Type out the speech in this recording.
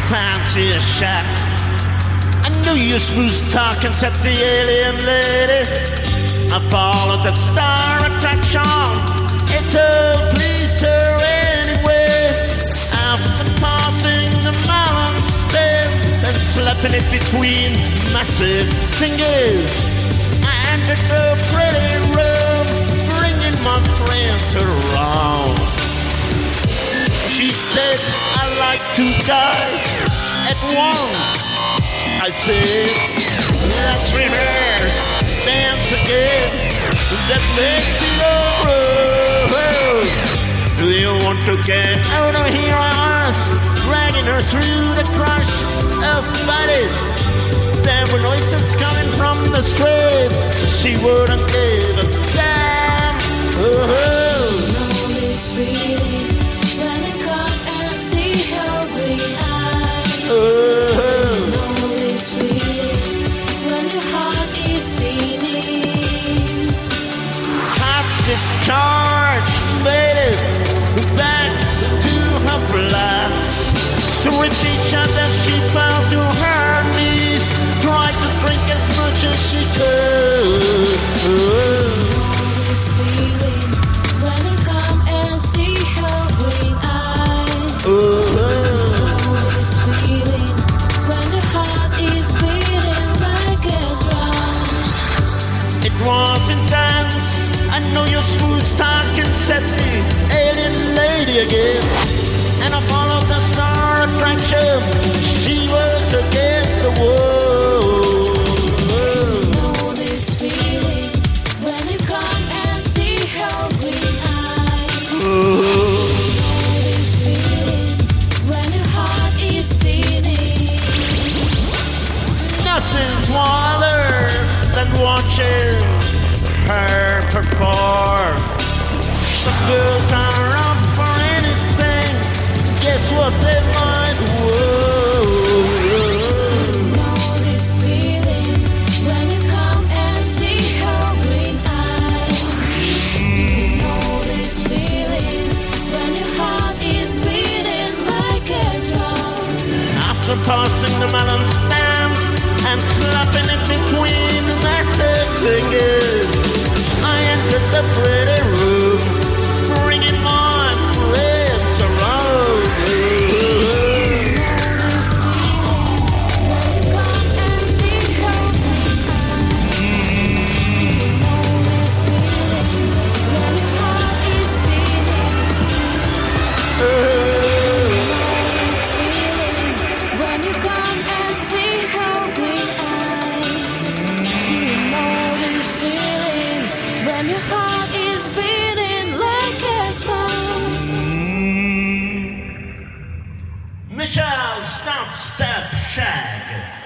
fancy shack. I knew you smooth talking, said the alien lady. I followed that star attraction. It's a please her anyway. After passing the mountain step and slapping it between massive fingers, I entered the pretty room, bringing my friends around. She said, I like two guys at once. I said, let's rehearse, dance again. That makes it alright. Do you want to get out of here? I asked, dragging her through the crush of bodies. There were noises coming from the street. She wouldn't give a damn. Know this feeling when I come and see her green eyes. Know this feeling when your heart is singing. Top discharge made it back to her flat. Stripped each other, she fell to her knees. Tried to drink as much as she could. Know this feeling when I come and see her green eyes. Know this feeling when the heart is beating like a drum. It was intense. I know your smooth talking set the alien lady again. And I followed the star attraction. She was against the wall. Know this feeling when you come and see her green eyes. Know this feeling when your heart is singing. Nothing's wilder than watching her perform. Some girls are up for anything. Guess what they might Know this feeling when you come and see her green eyes. Know this feeling when your heart is beating like a drum. After passing the melon stand and slapping it between massive fingers, I entered the pretty room, bringing my friends around. This feeling when you come and see her green eyes. Know this feeling when your heart is singing. Know this feeling when you come and see her green eyes. You know this feeling when your heart is beating like a drum. Michelle Stomp Step Shag.